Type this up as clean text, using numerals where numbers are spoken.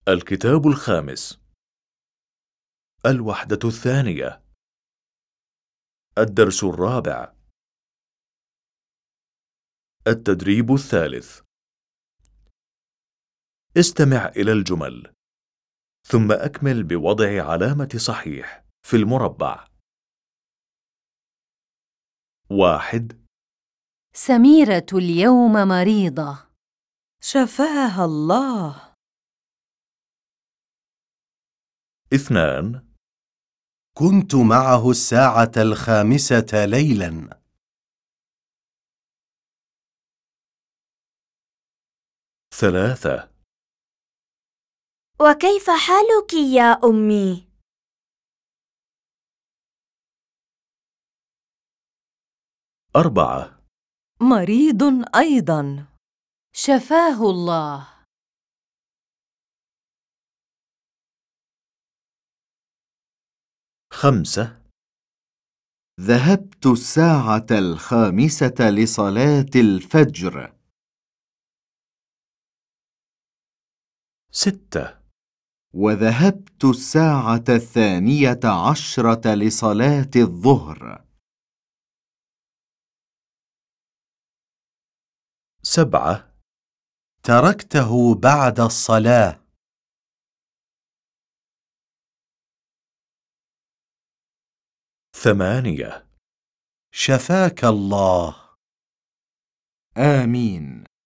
الكتاب الخامس. الوحدة الثانية. الدرس الرابع. التدريب الثالث. استمع إلى الجمل، ثم أكمل بوضع علامة صحيح في المربع. 1. سميرة اليوم مريضة. شفاها الله. 2. كنت معه الساعة 5 ليلاً. 3. وكيف حالك يا أمي؟ 4. مريض أيضا. شفاه الله. 5. ذهبت الساعة 5 لصلاة الفجر. 6. وذهبت الساعة 12 لصلاة الظهر. 7. تركته بعد الصلاة. 8. شفاك الله. آمين.